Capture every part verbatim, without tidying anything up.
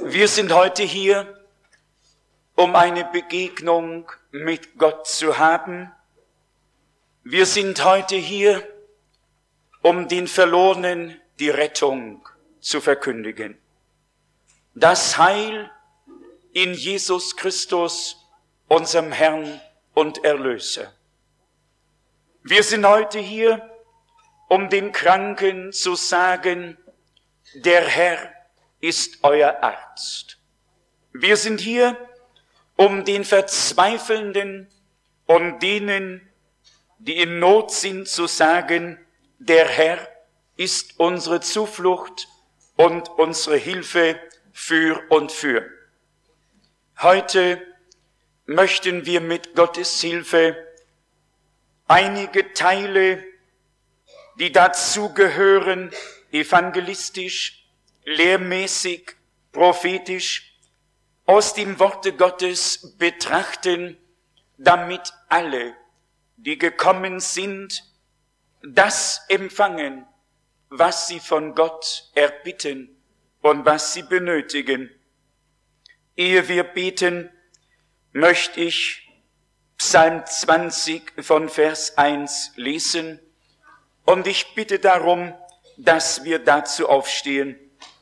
Wir sind heute hier, um eine Begegnung mit Gott zu haben. Wir sind heute hier, um den Verlorenen die Rettung zu verkündigen. Das Heil in Jesus Christus, unserem Herrn und Erlöser. Wir sind heute hier, um den Kranken zu sagen, der Herr ist euer Arzt. Wir sind hier, um den Verzweifelnden und denen, die in Not sind, zu sagen, der Herr ist unsere Zuflucht und unsere Hilfe für und für. Heute möchten wir mit Gottes Hilfe einige Teile, die dazu gehören, evangelistisch, lehrmäßig, prophetisch, aus dem Worte Gottes betrachten, damit alle, die gekommen sind, das empfangen, was sie von Gott erbitten und was sie benötigen. Ehe wir beten, möchte ich Psalm zwanzig von Vers eins lesen und ich bitte darum, dass wir dazu aufstehen.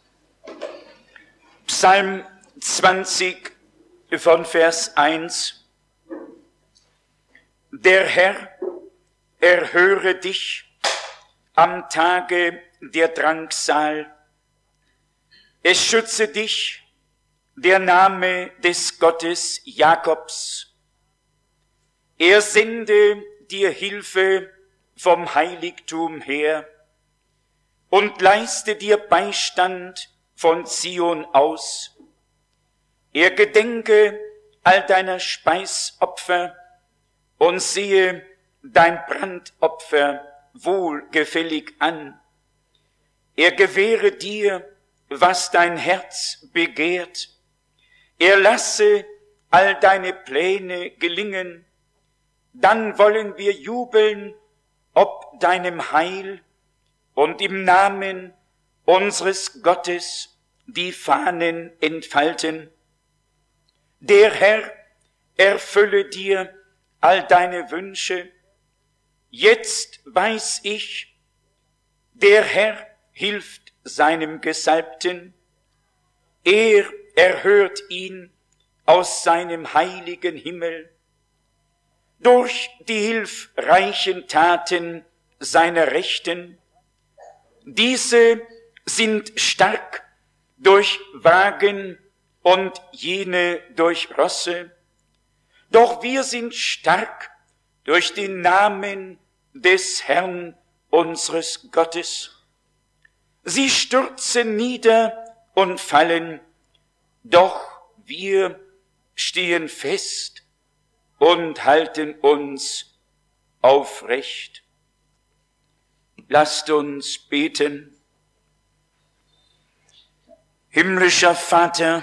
Psalm zwanzig von Vers eins. Der Herr erhöre dich am Tage der Drangsal. Es schütze dich der Name des Gottes Jakobs. Er sende dir Hilfe vom Heiligtum her und leiste dir Beistand von Zion aus. Er gedenke all deiner Speisopfer und sehe dein Brandopfer wohlgefällig an. Er gewähre dir, was dein Herz begehrt. Er lasse all deine Pläne gelingen. Dann wollen wir jubeln ob deinem Heil und im Namen unseres Gottes die Fahnen entfalten. Der Herr erfülle dir all deine Wünsche. Jetzt weiß ich, der Herr hilft seinem Gesalbten. Er erhört ihn aus seinem heiligen Himmel. Durch die hilfreichen Taten seiner Rechten. Diese sind stark durch Wagen und jene durch Rosse. Doch wir sind stark durch den Namen des Herrn unseres Gottes. Sie stürzen nieder und fallen, doch wir stehen fest und halten uns aufrecht. Lasst uns beten. Himmlischer Vater,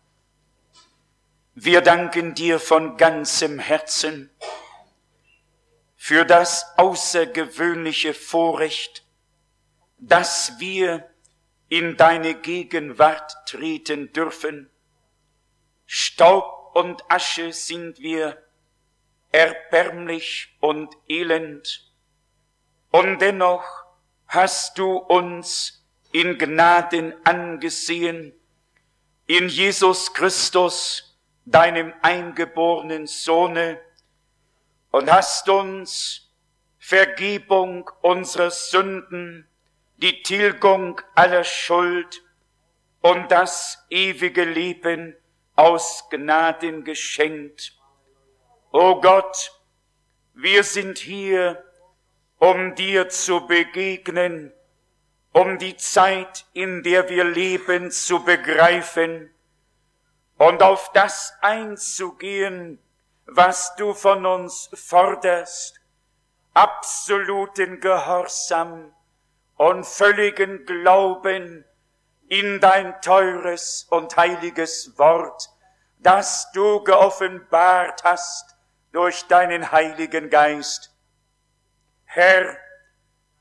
wir danken dir von ganzem Herzen für das außergewöhnliche Vorrecht, dass wir in deine Gegenwart treten dürfen. Staub und Asche sind wir, erbärmlich und elend, und dennoch hast du uns in Gnaden angesehen, in Jesus Christus, deinem eingeborenen Sohne, und hast uns Vergebung unserer Sünden, die Tilgung aller Schuld und das ewige Leben aus Gnaden geschenkt. O Gott, wir sind hier, um dir zu begegnen, um die Zeit, in der wir leben, zu begreifen und auf das einzugehen, was du von uns forderst, absoluten Gehorsam und völligen Glauben in dein teures und heiliges Wort, das du geoffenbart hast durch deinen Heiligen Geist. Herr,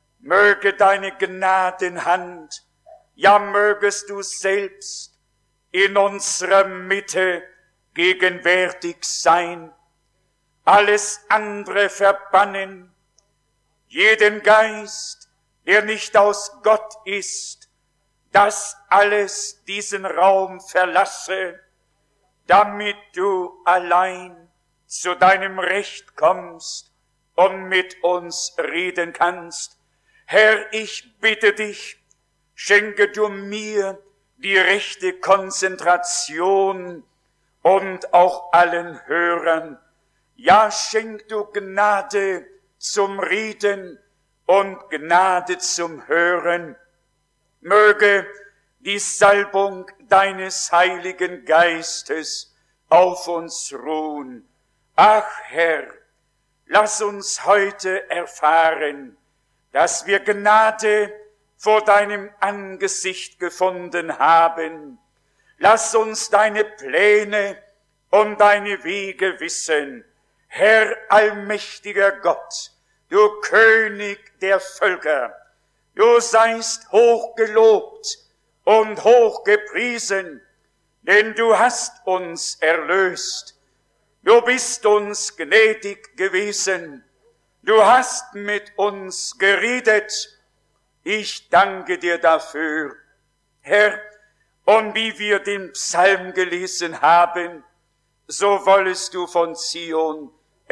möge deine Gnadenhand, ja mögest du selbst in unserer Mitte gegenwärtig sein, alles andere verbannen, jeden Geist, der nicht aus Gott ist, das alles diesen Raum verlasse, damit du allein zu deinem Recht kommst und mit uns reden kannst. Herr, ich bitte dich, schenke du mir die rechte Konzentration und auch allen Hörern. Ja, schenk du Gnade zum Reden und Gnade zum Hören. Möge die Salbung deines Heiligen Geistes auf uns ruhen. Ach Herr, lass uns heute erfahren, dass wir Gnade vor deinem Angesicht gefunden haben. Lass uns deine Pläne und deine Wege wissen. Herr allmächtiger Gott, du König der Völker, du seist hoch gelobt und hoch gepriesen, denn du hast uns erlöst. Du bist uns gnädig gewesen. Du hast mit uns geredet. Ich danke dir dafür, Herr. Und wie wir den Psalm gelesen haben, so wollest du von Zion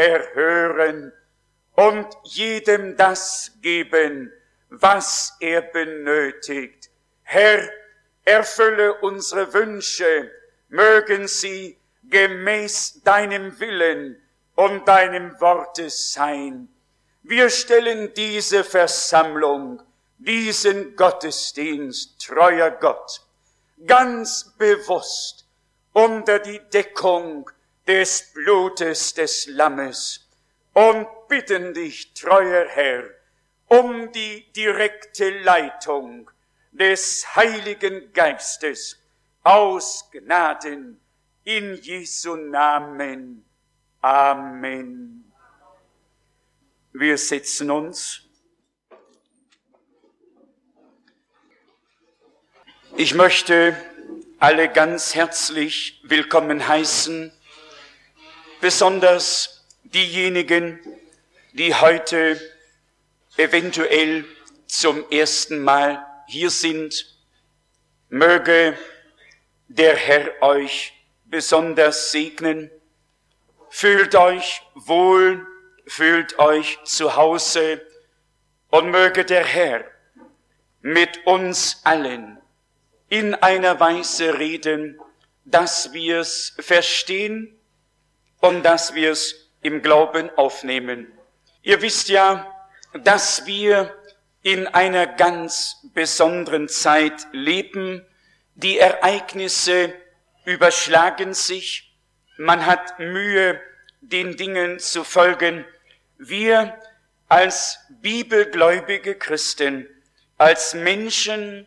erhören und jedem das geben, was er benötigt. Herr, erfülle unsere Wünsche, mögen sie gemäß deinem Willen und deinem Worte sein. Wir stellen diese Versammlung, diesen Gottesdienst, treuer Gott, ganz bewusst unter die Deckung des Blutes des Lammes und bitten dich, treuer Herr, um die direkte Leitung des Heiligen Geistes aus Gnaden in Jesu Namen. Amen. Wir setzen uns. Ich möchte alle ganz herzlich willkommen heißen, besonders diejenigen, die heute eventuell zum ersten Mal hier sind. Möge der Herr euch besonders segnen. Fühlt euch wohl, fühlt euch zu Hause und möge der Herr mit uns allen in einer Weise reden, dass wir es verstehen und dass wir es im Glauben aufnehmen. Ihr wisst ja, dass wir in einer ganz besonderen Zeit leben. Die Ereignisse überschlagen sich. Man hat Mühe, den Dingen zu folgen. Wir als bibelgläubige Christen, als Menschen,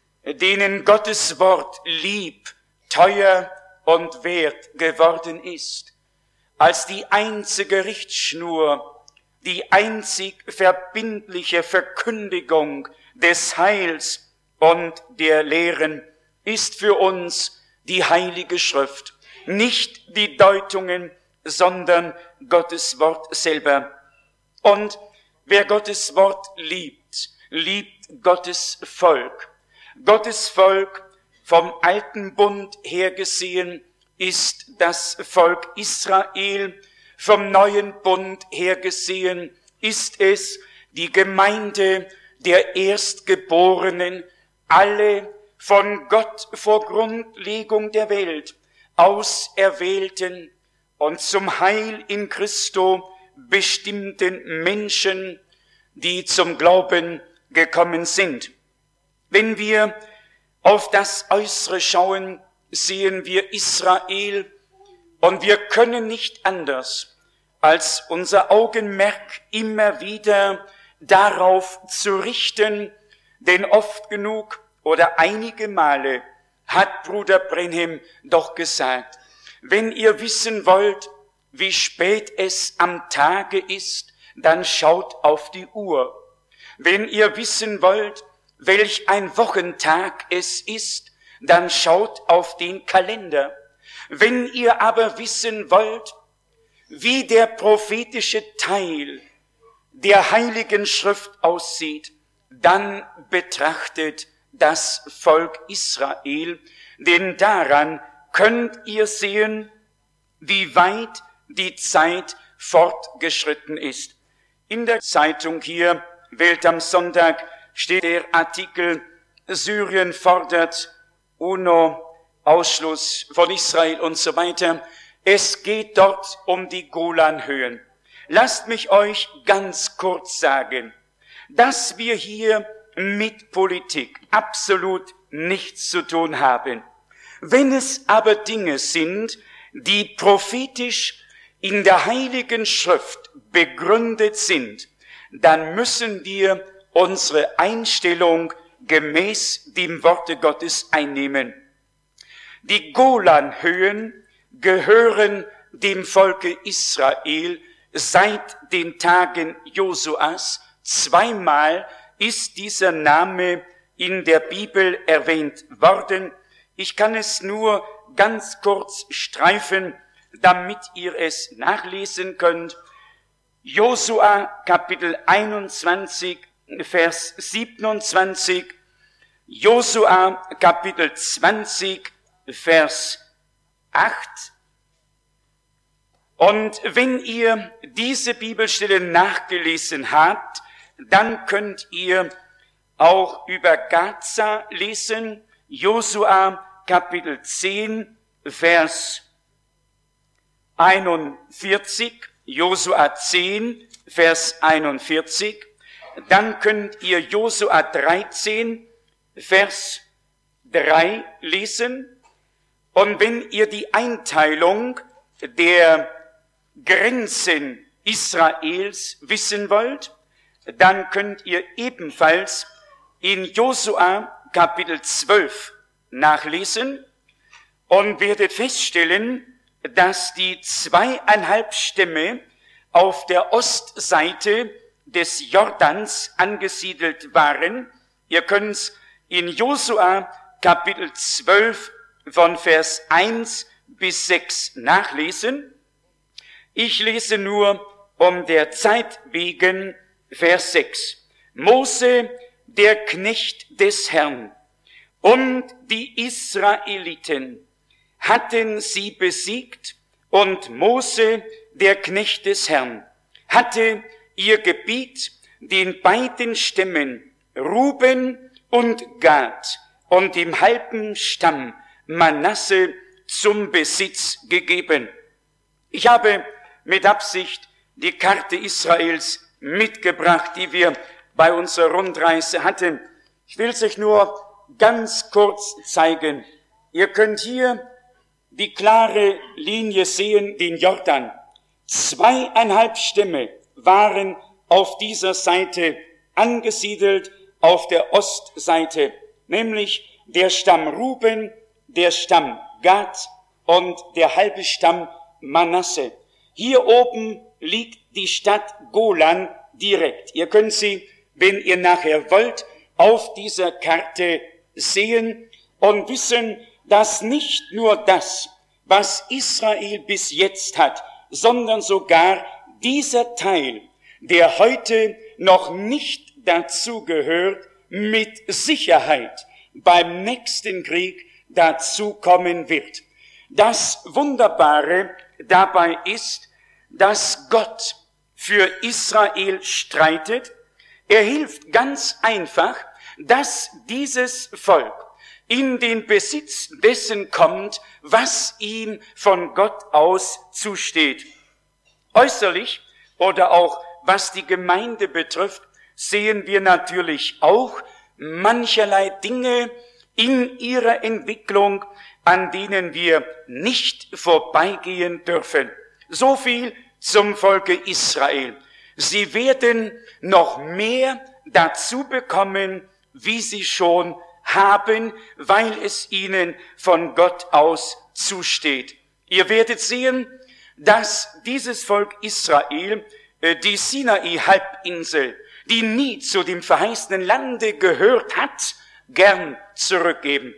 denen Gottes Wort lieb, teuer und wert geworden ist, als die einzige Richtschnur, die einzig verbindliche Verkündigung des Heils und der Lehren ist für uns die Heilige Schrift. Nicht die Deutungen, sondern Gottes Wort selber. Und wer Gottes Wort liebt, liebt Gottes Volk. Gottes Volk, vom alten Bund her gesehen, ist das Volk Israel. Vom neuen Bund her gesehen ist es die Gemeinde der Erstgeborenen, alle von Gott vor Grundlegung der Welt auserwählten und zum Heil in Christo bestimmten Menschen, die zum Glauben gekommen sind. Wenn wir auf das Äußere schauen, sehen wir Israel und wir können nicht anders, als unser Augenmerk immer wieder darauf zu richten, denn oft genug oder einige Male hat Bruder Branham doch gesagt, wenn ihr wissen wollt, wie spät es am Tage ist, dann schaut auf die Uhr. Wenn ihr wissen wollt, welch ein Wochentag es ist, dann schaut auf den Kalender. Wenn ihr aber wissen wollt, wie der prophetische Teil der Heiligen Schrift aussieht, dann betrachtet das Volk Israel, denn daran könnt ihr sehen, wie weit die Zeit fortgeschritten ist. In der Zeitung hier, Welt am Sonntag, steht der Artikel, Syrien fordert UNO-Ausschluss von Israel und so weiter. Es geht dort um die Golanhöhen. Lasst mich euch ganz kurz sagen, dass wir hier mit Politik absolut nichts zu tun haben. Wenn es aber Dinge sind, die prophetisch in der Heiligen Schrift begründet sind, dann müssen wir unsere Einstellung gemäß dem Worte Gottes einnehmen. Die Golanhöhen gehören dem Volke Israel seit den Tagen Josuas. Zweimal ist dieser Name in der Bibel erwähnt worden. Ich kann es nur ganz kurz streifen, damit ihr es nachlesen könnt. Josua Kapitel einundzwanzig, Vers siebenundzwanzig, Josua Kapitel zwanzig, Vers acht. Und wenn ihr diese Bibelstelle nachgelesen habt, dann könnt ihr auch über Gaza lesen, Josua Kapitel zehn, Vers einundvierzig, Josua zehn, Vers einundvierzig. Dann könnt ihr Josua dreizehn, Vers drei lesen. Und wenn ihr die Einteilung der Grenzen Israels wissen wollt, dann könnt ihr ebenfalls in Josua Kapitel zwölf nachlesen und werdet feststellen, dass die zweieinhalb Stämme auf der Ostseite des Jordans angesiedelt waren. Ihr könnt es in Josua Kapitel zwölf von Vers eins bis sechs nachlesen. Ich lese nur um der Zeit wegen Vers sechs. Mose, der Knecht des Herrn, und die Israeliten hatten sie besiegt, und Mose, der Knecht des Herrn, hatte ihr Gebiet den beiden Stämmen Ruben und Gad und dem halben Stamm Manasse zum Besitz gegeben. Ich habe mit Absicht die Karte Israels mitgebracht, die wir bei unserer Rundreise hatten. Ich will es euch nur ganz kurz zeigen. Ihr könnt hier die klare Linie sehen, den Jordan. Zweieinhalb Stämme waren auf dieser Seite angesiedelt, auf der Ostseite, nämlich der Stamm Ruben, der Stamm Gad und der halbe Stamm Manasse. Hier oben liegt die Stadt Golan direkt. Ihr könnt sie, wenn ihr nachher wollt, auf dieser Karte sehen und wissen, dass nicht nur das, was Israel bis jetzt hat, sondern sogar dieser Teil, der heute noch nicht dazu gehört, mit Sicherheit beim nächsten Krieg dazu kommen wird. Das Wunderbare dabei ist, dass Gott für Israel streitet. Er hilft ganz einfach, dass dieses Volk in den Besitz dessen kommt, was ihm von Gott aus zusteht. Äußerlich oder auch was die Gemeinde betrifft, sehen wir natürlich auch mancherlei Dinge in ihrer Entwicklung, an denen wir nicht vorbeigehen dürfen. So viel zum Volke Israel. Sie werden noch mehr dazu bekommen, wie sie schon haben, weil es ihnen von Gott aus zusteht. Ihr werdet sehen, dass dieses Volk Israel die Sinai-Halbinsel, die nie zu dem verheißenen Lande gehört hat, gern zurückgeben.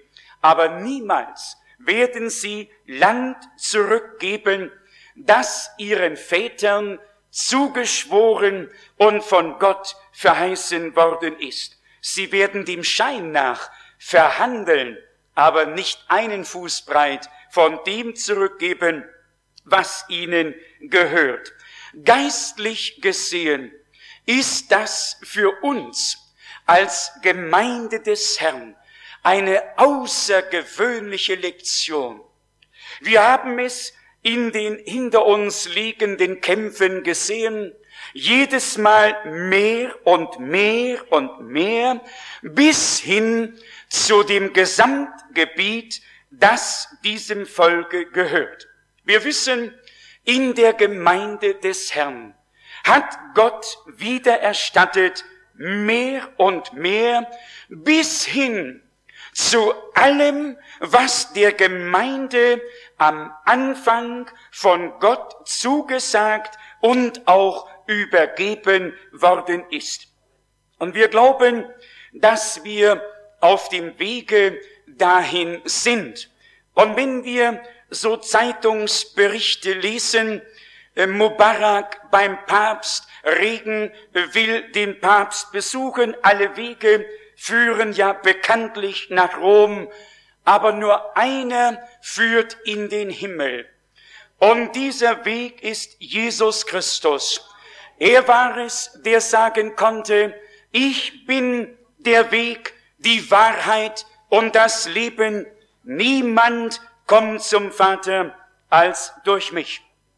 aber niemals werden sie Land zurückgeben, das ihren Vätern zugeschworen und von Gott verheißen worden ist. Sie werden dem Schein nach verhandeln, aber nicht einen Fuß breit von dem zurückgeben, was ihnen gehört. Geistlich gesehen ist das für uns als Gemeinde des Herrn eine außergewöhnliche Lektion. Wir haben es in den hinter uns liegenden Kämpfen gesehen, jedes Mal mehr und mehr und mehr, bis hin zu dem Gesamtgebiet, das diesem Volke gehört. Wir wissen, in der Gemeinde des Herrn hat Gott wiedererstattet mehr und mehr, bis hin zu allem, was der Gemeinde am Anfang von Gott zugesagt und auch übergeben worden ist. Und wir glauben, dass wir auf dem Wege dahin sind. Und wenn wir so Zeitungsberichte lesen, äh, Mubarak beim Papst, Reagan will den Papst besuchen, alle Wege führen ja bekanntlich nach Rom, aber nur einer führt in den Himmel. Und dieser Weg ist Jesus Christus. Er war es, der sagen konnte, ich bin der Weg, die Wahrheit und das Leben. Niemand kommt zum Vater als durch mich.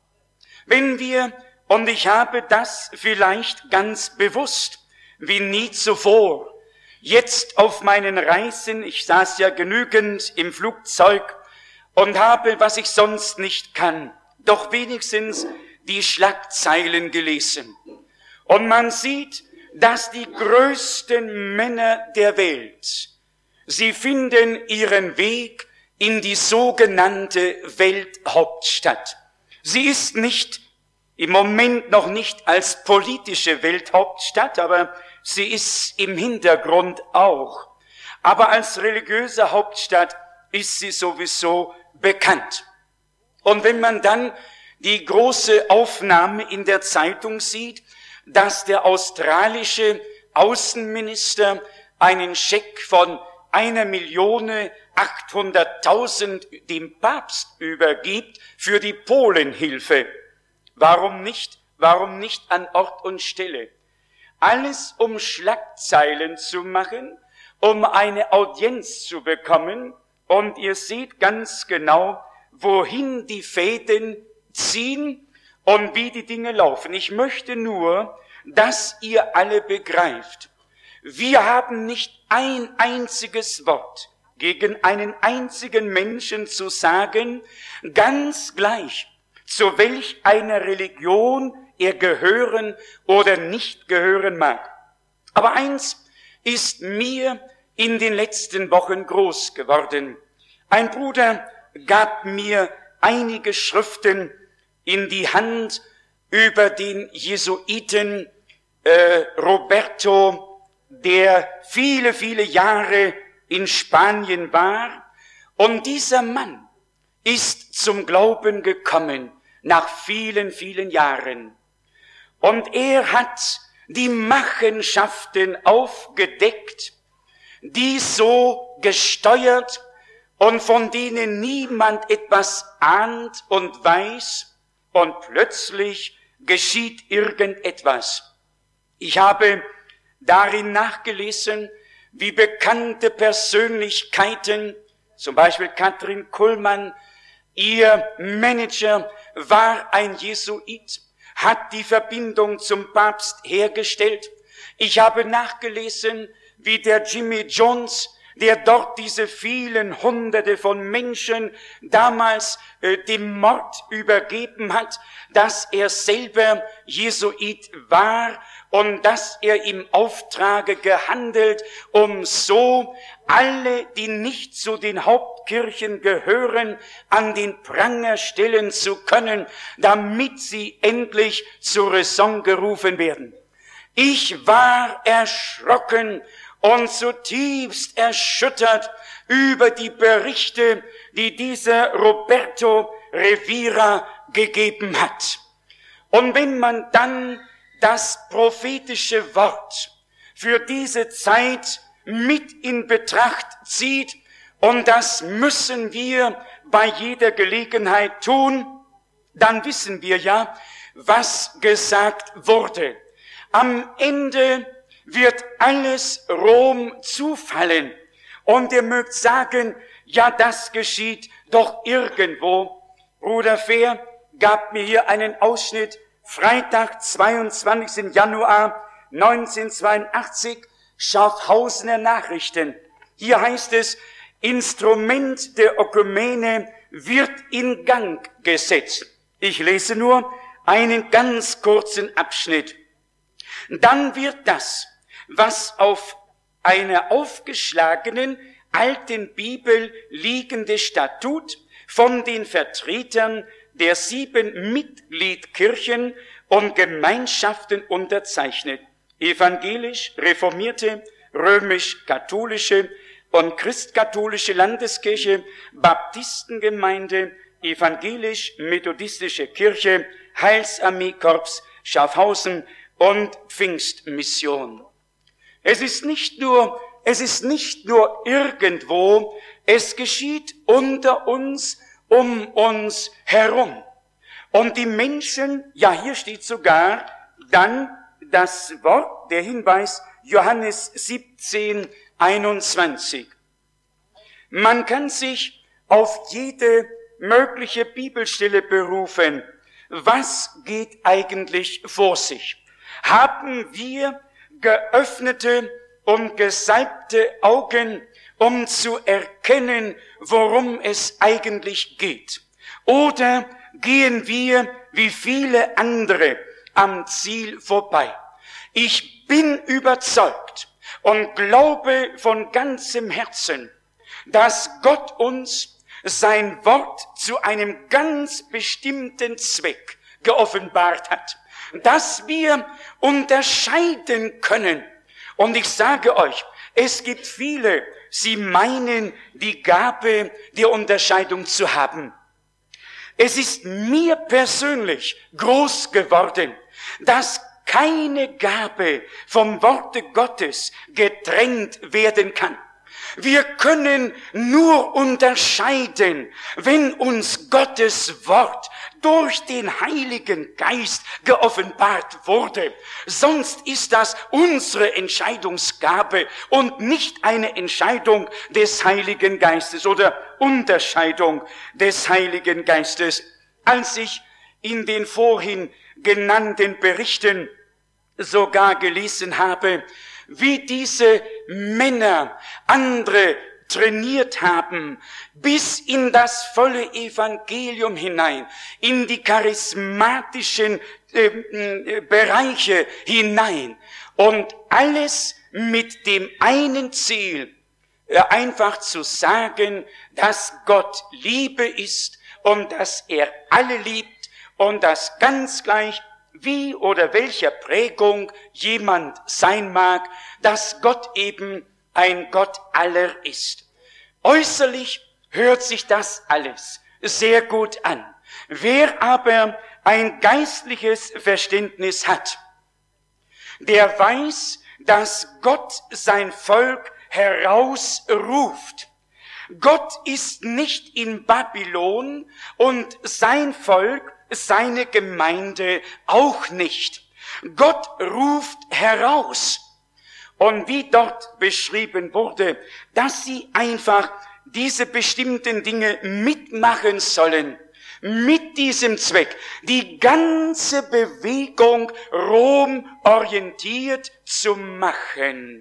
Wenn wir, und ich habe das vielleicht ganz bewusst, wie nie zuvor, jetzt auf meinen Reisen, ich saß ja genügend im Flugzeug und habe, was ich sonst nicht kann, doch wenigstens die Schlagzeilen gelesen. Und man sieht, dass die größten Männer der Welt, sie finden ihren Weg in die sogenannte Welthauptstadt. Sie ist nicht, im Moment noch nicht als politische Welthauptstadt, aber sie ist im Hintergrund auch. Aber als religiöse Hauptstadt ist sie sowieso bekannt. Und wenn man dann die große Aufnahme in der Zeitung sieht, dass der australische Außenminister einen Scheck von einer Million achthunderttausend dem Papst übergibt für die Polenhilfe. Warum nicht? Warum nicht an Ort und Stelle? Alles, um Schlagzeilen zu machen, um eine Audienz zu bekommen. Und ihr seht ganz genau, wohin die Fäden ziehen und wie die Dinge laufen. Ich möchte nur, dass ihr alle begreift. Wir haben nicht ein einziges Wort gegen einen einzigen Menschen zu sagen, ganz gleich, zu welch einer Religion er gehören oder nicht gehören mag. Aber eins ist mir in den letzten Wochen groß geworden. Ein Bruder gab mir einige Schriften in die Hand über den Jesuiten äh, Roberto, der viele, viele Jahre in Spanien war. Und dieser Mann ist zum Glauben gekommen nach vielen, vielen Jahren. Und er hat die Machenschaften aufgedeckt, die so gesteuert und von denen niemand etwas ahnt und weiß, und plötzlich geschieht irgendetwas. Ich habe darin nachgelesen, wie bekannte Persönlichkeiten, zum Beispiel Katrin Kuhlmann, ihr Manager war ein Jesuit, hat die Verbindung zum Papst hergestellt. Ich habe nachgelesen, wie der Jimmy Jones, der dort diese vielen Hunderte von Menschen damals äh, dem Mord übergeben hat, dass er selber Jesuit war und dass er im Auftrage gehandelt, um so alle, die nicht zu den Hauptkirchen gehören, an den Pranger stellen zu können, damit sie endlich zur Raison gerufen werden. Ich war erschrocken und zutiefst erschüttert über die Berichte, die dieser Roberto Rivera gegeben hat. Und wenn man dann das prophetische Wort für diese Zeit mit in Betracht zieht, und das müssen wir bei jeder Gelegenheit tun, dann wissen wir ja, was gesagt wurde. Am Ende wird alles Rom zufallen. Und ihr mögt sagen, ja, das geschieht doch irgendwo. Bruder Fehr gab mir hier einen Ausschnitt, Freitag, zweiundzwanzigsten Januar neunzehnhundertzweiundachtzig, Schaffhausener Nachrichten. Hier heißt es, Instrument der Ökumene wird in Gang gesetzt. Ich lese nur einen ganz kurzen Abschnitt. Dann wird das, was auf einer aufgeschlagenen alten Bibel liegende Statut von den Vertretern der sieben Mitgliedkirchen und Gemeinschaften unterzeichnet. Evangelisch, reformierte, römisch-katholische und christkatholische Landeskirche, Baptistengemeinde, evangelisch-methodistische Kirche, Heilsarmeekorps, Schaffhausen und Pfingstmission. Es ist nicht nur, es ist nicht nur irgendwo, es geschieht unter uns, um uns herum. Und die Menschen, ja, hier steht sogar dann das Wort, der Hinweis, Johannes siebzehn, einundzwanzig. Man kann sich auf jede mögliche Bibelstelle berufen. Was geht eigentlich vor sich? Haben wir geöffnete und gesalbte Augen, um zu erkennen, worum es eigentlich geht? Oder gehen wir wie viele andere am Ziel vorbei? Ich bin überzeugt und glaube von ganzem Herzen, dass Gott uns sein Wort zu einem ganz bestimmten Zweck geoffenbart hat, dass wir unterscheiden können. Und ich sage euch, es gibt viele, sie meinen, die Gabe der Unterscheidung zu haben. Es ist mir persönlich groß geworden, dass keine Gabe vom Worte Gottes getrennt werden kann. Wir können nur unterscheiden, wenn uns Gottes Wort durch den Heiligen Geist geoffenbart wurde. Sonst ist das unsere Entscheidungsgabe und nicht eine Entscheidung des Heiligen Geistes oder Unterscheidung des Heiligen Geistes. Als ich in den vorhin genannten Berichten sogar gelesen habe, wie diese Männer andere trainiert haben, bis in das volle Evangelium hinein, in die charismatischen äh, äh, Bereiche hinein. Und alles mit dem einen Ziel, äh, einfach zu sagen, dass Gott Liebe ist und dass er alle liebt und dass ganz gleich wie oder welcher Prägung jemand sein mag, dass Gott eben ein Gott aller ist. Äußerlich hört sich das alles sehr gut an. Wer aber ein geistliches Verständnis hat, der weiß, dass Gott sein Volk herausruft. Gott ist nicht in Babylon und sein Volk, seine Gemeinde auch nicht. Gott ruft heraus. Und wie dort beschrieben wurde, dass sie einfach diese bestimmten Dinge mitmachen sollen, mit diesem Zweck, die ganze Bewegung Rom orientiert zu machen.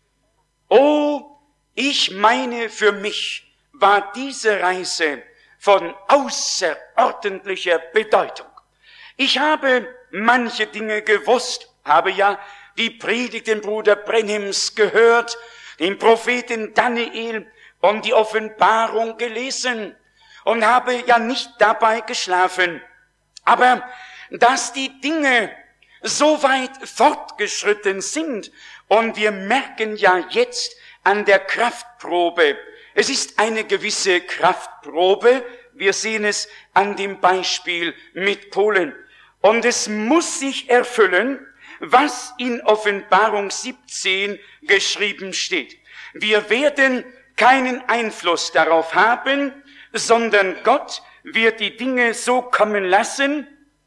Oh, ich meine, für mich war diese Reise von außerordentlicher Bedeutung. Ich habe manche Dinge gewusst, habe ja die Predigten Bruder Brenhims gehört, den Propheten Daniel und die Offenbarung gelesen und habe ja nicht dabei geschlafen. Aber dass die Dinge so weit fortgeschritten sind und wir merken ja jetzt an der Kraftprobe, Es ist eine gewisse Kraftprobe. Wir sehen es an dem Beispiel mit Polen. Und es muss sich erfüllen, was in Offenbarung siebzehn geschrieben steht. Wir werden keinen Einfluss darauf haben, sondern Gott wird die Dinge so kommen lassen,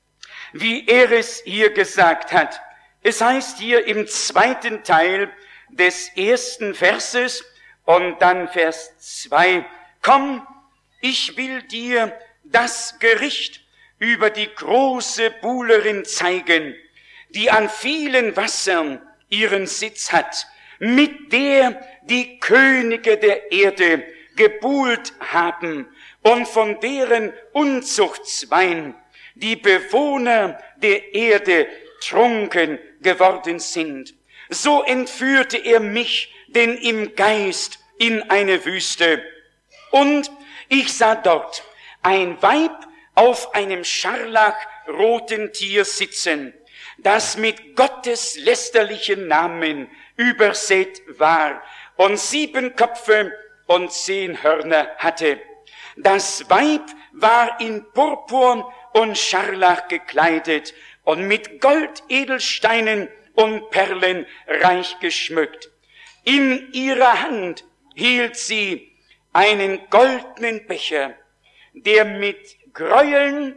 wie er es hier gesagt hat. Es heißt hier im zweiten Teil des ersten Verses und dann Vers zwei, komm, ich will dir das Gericht über die große Buhlerin zeigen, die an vielen Wassern ihren Sitz hat, mit der die Könige der Erde gebuhlt haben und von deren Unzuchtswein die Bewohner der Erde trunken geworden sind. So entführte er mich denn im Geist in eine Wüste. Und ich sah dort ein Weib auf einem scharlachroten Tier sitzen, das mit Gottes lästerlichen Namen übersät war und sieben Köpfe und zehn Hörner hatte. Das Weib war in Purpur und Scharlach gekleidet und mit Goldedelsteinen und Perlen reich geschmückt. In ihrer Hand hielt sie einen goldenen Becher, der mit Gräueln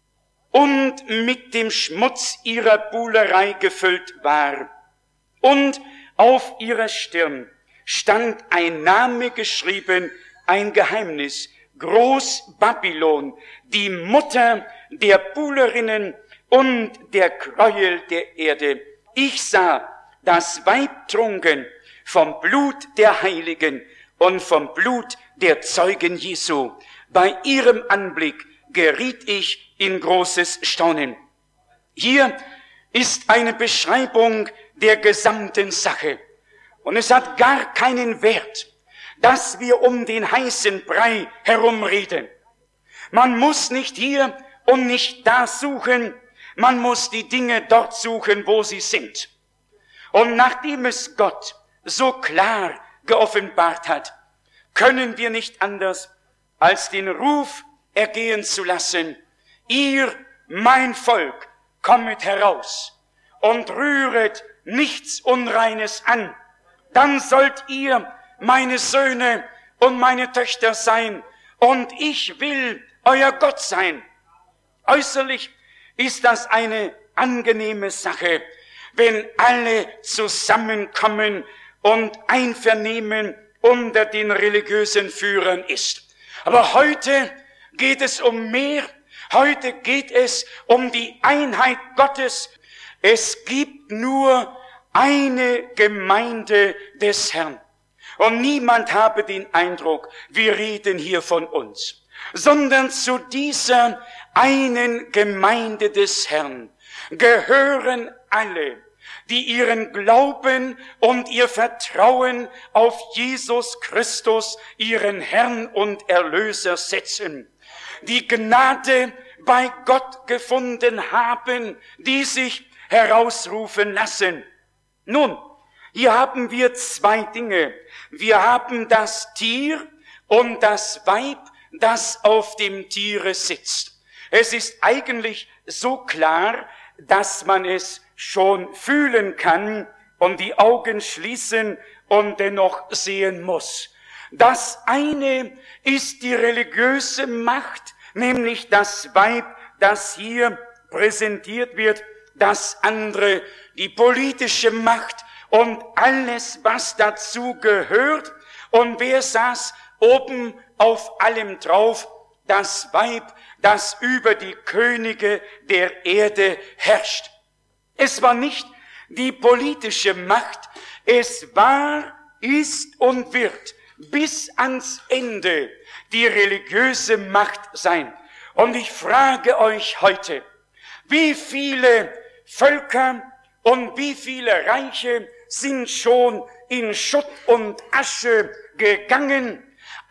und mit dem Schmutz ihrer Buhlerei gefüllt war. Und auf ihrer Stirn stand ein Name geschrieben, ein Geheimnis, Groß-Babylon, die Mutter der Buhlerinnen und der Gräuel der Erde. Ich sah das Weib trunken vom Blut der Heiligen und vom Blut der Zeugen Jesu. Bei ihrem Anblick geriet ich in großes Staunen. Hier ist eine Beschreibung der gesamten Sache. Und es hat gar keinen Wert, dass wir um den heißen Brei herumreden. Man muss nicht hier und nicht da suchen, man muss die Dinge dort suchen, wo sie sind. Und nachdem es Gott so klar geoffenbart hat, können wir nicht anders, als den Ruf ergehen zu lassen, ihr, mein Volk, kommet heraus und rühret nichts Unreines an. Dann sollt ihr meine Söhne und meine Töchter sein, und ich will euer Gott sein. Äußerlich ist das eine angenehme Sache, wenn alle zusammenkommen und Einvernehmen unter den religiösen Führern ist. Aber heute geht es um mehr. Heute geht es um die Einheit Gottes. Es gibt nur eine Gemeinde des Herrn. Und niemand habe den Eindruck, wir reden hier von uns, sondern zu dieser einen Gemeinde des Herrn gehören alle, die ihren Glauben und ihr Vertrauen auf Jesus Christus, ihren Herrn und Erlöser setzen, die Gnade bei Gott gefunden haben, die sich herausrufen lassen. Nun, hier haben wir zwei Dinge. Wir haben das Tier und das Weib, das auf dem Tiere sitzt. Es ist eigentlich so klar, dass man es schon fühlen kann und die Augen schließen und dennoch sehen muss. Das eine ist die religiöse Macht, nämlich das Weib, das hier präsentiert wird. Das andere die politische Macht und alles, was dazu gehört. Und wer saß oben auf allem drauf? Das Weib, das über die Könige der Erde herrscht. Es war nicht die politische Macht, es war, ist und wird bis ans Ende die religiöse Macht sein. Und ich frage euch heute, wie viele Völker und wie viele Reiche sind schon in Schutt und Asche gegangen,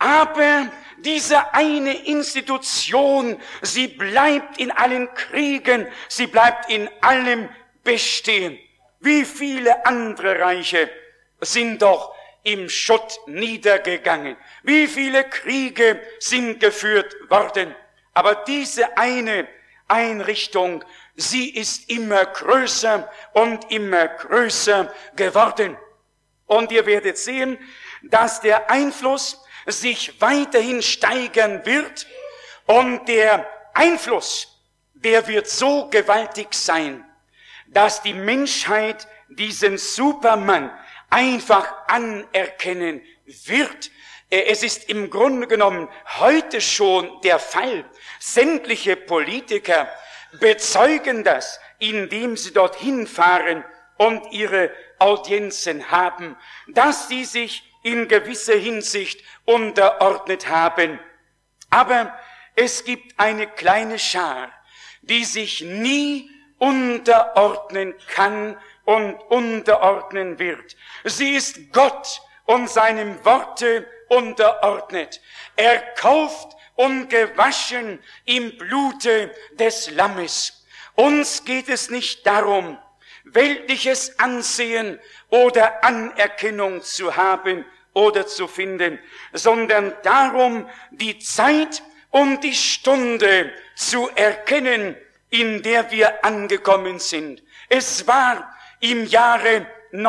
aber diese eine Institution, sie bleibt in allen Kriegen, sie bleibt in allem bestehen. Wie viele andere Reiche sind doch im Schutt niedergegangen. Wie viele Kriege sind geführt worden. Aber diese eine Einrichtung, sie ist immer größer und immer größer geworden. Und ihr werdet sehen, dass der Einfluss sich weiterhin steigern wird und der Einfluss, der wird so gewaltig sein, dass die Menschheit diesen Supermann einfach anerkennen wird. Es ist im Grunde genommen heute schon der Fall. Sämtliche Politiker bezeugen das, indem sie dorthin fahren und ihre Audienzen haben, dass sie sich in gewisser Hinsicht unterordnet haben. Aber es gibt eine kleine Schar, die sich nie unterordnen kann und unterordnen wird. Sie ist Gott und seinem Worte unterordnet. Erkauft und gewaschen im Blute des Lammes. Uns geht es nicht darum, weltliches Ansehen oder Anerkennung zu haben oder zu finden, sondern darum, die Zeit und die Stunde zu erkennen, in der wir angekommen sind. Es war im Jahre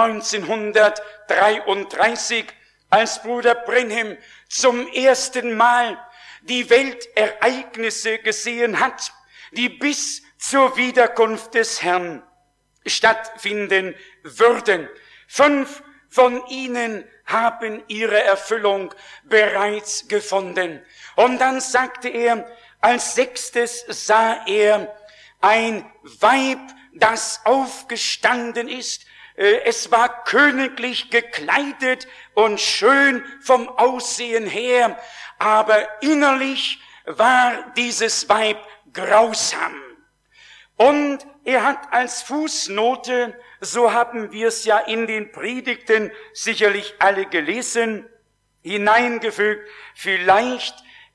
neunzehnhundertdreiunddreißig, als Bruder Branham zum ersten Mal die Weltereignisse gesehen hat, die bis zur Wiederkunft des Herrn stattfinden würden. Fünf von ihnen haben ihre Erfüllung bereits gefunden. Und dann sagte er, als sechstes sah er ein Weib, das aufgestanden ist. Es war königlich gekleidet und schön vom Aussehen her, aber innerlich war dieses Weib grausam. Und er hat als Fußnote, so haben wir es ja in den Predigten sicherlich alle gelesen, hineingefügt, vielleicht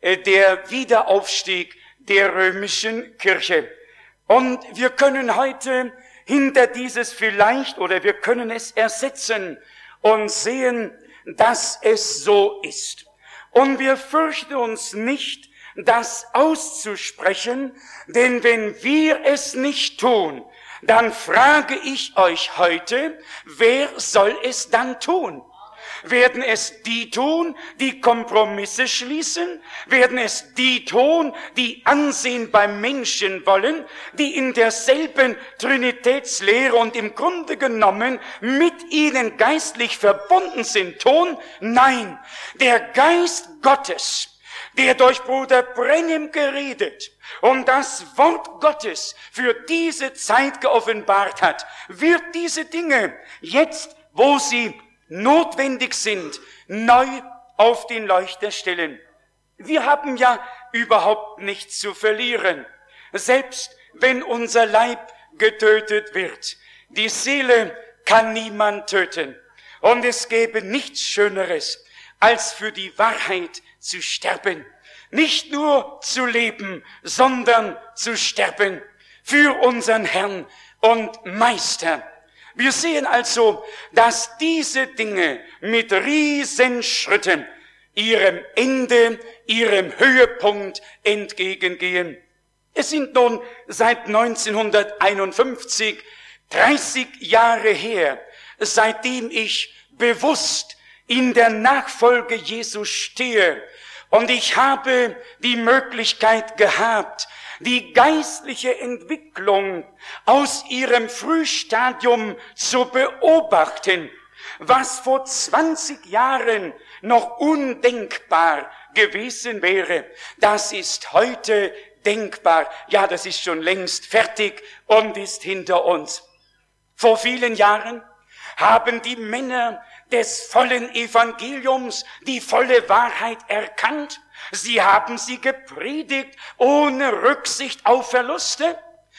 der Wiederaufstieg der römischen Kirche. Und wir können heute hinter dieses vielleicht oder wir können es ersetzen und sehen, dass es so ist. Und wir fürchten uns nicht, das auszusprechen, denn wenn wir es nicht tun, dann frage ich euch heute, wer soll es dann tun? Werden es die tun, die Kompromisse schließen? Werden es die tun, die Ansehen beim Menschen wollen, die in derselben Trinitätslehre und im Grunde genommen mit ihnen geistlich verbunden sind, tun? Nein, der Geist Gottes, der durch Bruder Branham geredet und das Wort Gottes für diese Zeit geoffenbart hat, wird diese Dinge jetzt, wo sie notwendig sind, neu auf den Leuchter stellen. Wir haben ja überhaupt nichts zu verlieren, selbst wenn unser Leib getötet wird. Die Seele kann niemand töten. Und es gäbe nichts Schöneres, als für die Wahrheit zu sterben. Nicht nur zu leben, sondern zu sterben für unseren Herrn und Meister. Wir sehen also, dass diese Dinge mit Riesenschritten ihrem Ende, ihrem Höhepunkt entgegengehen. Es sind nun seit neunzehnhunderteinundfünfzig dreißig Jahre her, seitdem ich bewusst in der Nachfolge Jesu stehe. Und ich habe die Möglichkeit gehabt, die geistliche Entwicklung aus ihrem Frühstadium zu beobachten, was vor zwanzig Jahren noch undenkbar gewesen wäre. Das ist heute denkbar. Ja, das ist schon längst fertig und ist hinter uns. Vor vielen Jahren haben die Männer des vollen Evangeliums die volle Wahrheit erkannt. Sie haben sie gepredigt ohne Rücksicht auf Verluste.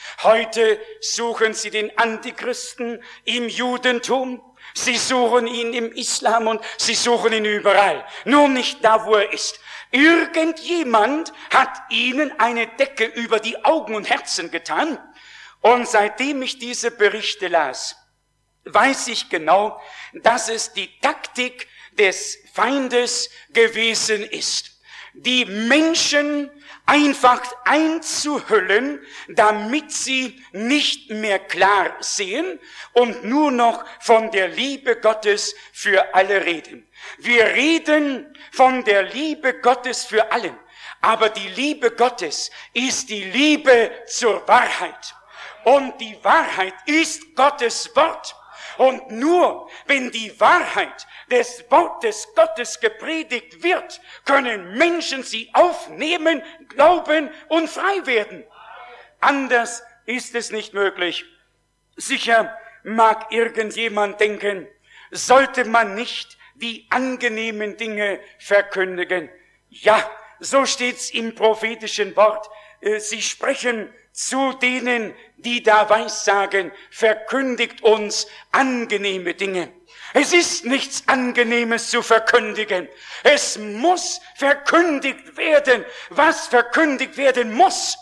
Heute suchen sie den Antichristen im Judentum. Sie suchen ihn im Islam und sie suchen ihn überall. Nur nicht da, wo er ist. Irgendjemand hat ihnen eine Decke über die Augen und Herzen getan. Und seitdem ich diese Berichte las, weiß ich genau, dass es die Taktik des Feindes gewesen ist. Die Menschen einfach einzuhüllen, damit sie nicht mehr klar sehen und nur noch von der Liebe Gottes für alle reden. Wir reden von der Liebe Gottes für allen, aber die Liebe Gottes ist die Liebe zur Wahrheit. Und die Wahrheit ist Gottes Wort. Und nur wenn die Wahrheit des Wortes Gottes gepredigt wird, können Menschen sie aufnehmen, glauben und frei werden. Anders ist es nicht möglich. Sicher mag irgendjemand denken, sollte man nicht die angenehmen Dinge verkündigen. Ja, so steht's im prophetischen Wort. Sie sprechen zu denen, die da weissagen, verkündigt uns angenehme Dinge. Es ist nichts Angenehmes zu verkündigen. Es muss verkündigt werden, was verkündigt werden muss.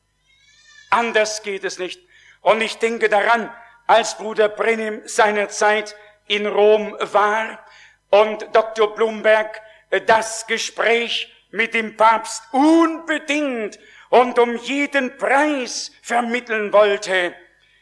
Anders geht es nicht. Und ich denke daran, als Bruder Brennim seinerzeit in Rom war und Doktor Blumberg das Gespräch mit dem Papst unbedingt und um jeden Preis vermitteln wollte,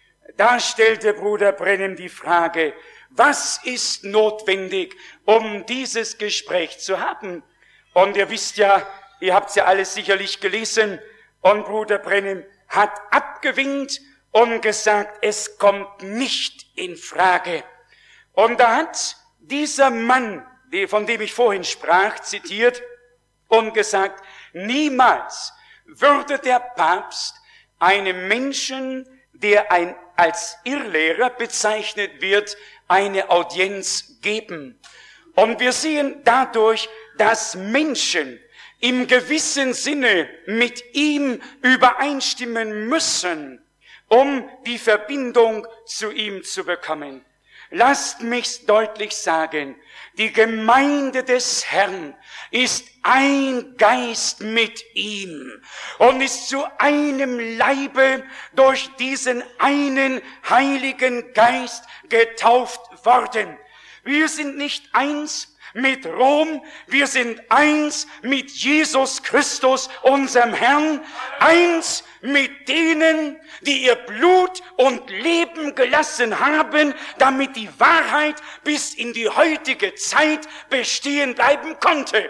da stellte Bruder Brennim die Frage, was ist notwendig, um dieses Gespräch zu haben? Und ihr wisst ja, ihr habt ja alles sicherlich gelesen, und Bruder Brennim hat abgewinkt und gesagt, es kommt nicht in Frage. Und da hat dieser Mann, von dem ich vorhin sprach, zitiert und gesagt, niemals würde der Papst einem Menschen, der ein, als Irrlehrer bezeichnet wird, eine Audienz geben. Und wir sehen dadurch, dass Menschen im gewissen Sinne mit ihm übereinstimmen müssen, um die Verbindung zu ihm zu bekommen. Lasst mich's deutlich sagen, die Gemeinde des Herrn ist ein Geist mit ihm und ist zu einem Leibe durch diesen einen Heiligen Geist getauft worden. Wir sind nicht eins mit Rom, wir sind eins mit Jesus Christus, unserem Herrn, eins mit denen, die ihr Blut und Leben gelassen haben, damit die Wahrheit bis in die heutige Zeit bestehen bleiben konnte.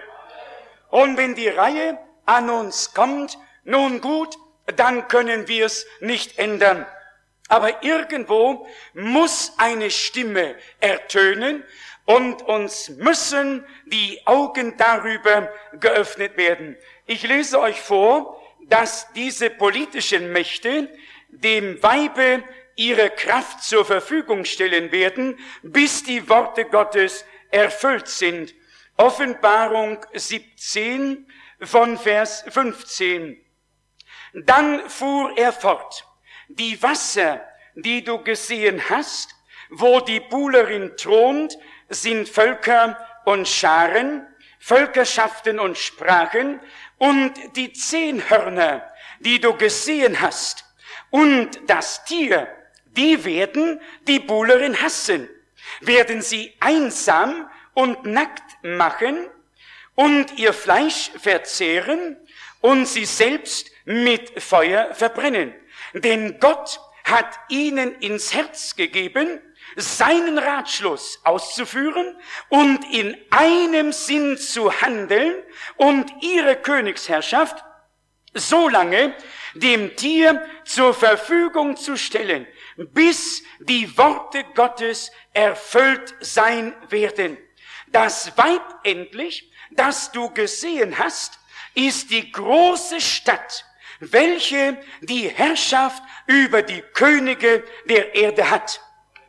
Und wenn die Reihe an uns kommt, nun gut, dann können wir es nicht ändern. Aber irgendwo muss eine Stimme ertönen, und uns müssen die Augen darüber geöffnet werden. Ich lese euch vor, dass diese politischen Mächte dem Weibe ihre Kraft zur Verfügung stellen werden, bis die Worte Gottes erfüllt sind. Offenbarung siebzehn von Vers fünfzehn. Dann fuhr er fort, die Wasser, die du gesehen hast, wo die Buhlerin thront, sind Völker und Scharen, Völkerschaften und Sprachen, und die zehn Hörner, die du gesehen hast, und das Tier, die werden die Buhlerin hassen, werden sie einsam und nackt machen und ihr Fleisch verzehren und sie selbst mit Feuer verbrennen. Denn Gott hat ihnen ins Herz gegeben, seinen Ratschluss auszuführen und in einem Sinn zu handeln und ihre Königsherrschaft so lange dem Tier zur Verfügung zu stellen, bis die Worte Gottes erfüllt sein werden. Das Weib endlich, das du gesehen hast, ist die große Stadt, welche die Herrschaft über die Könige der Erde hat.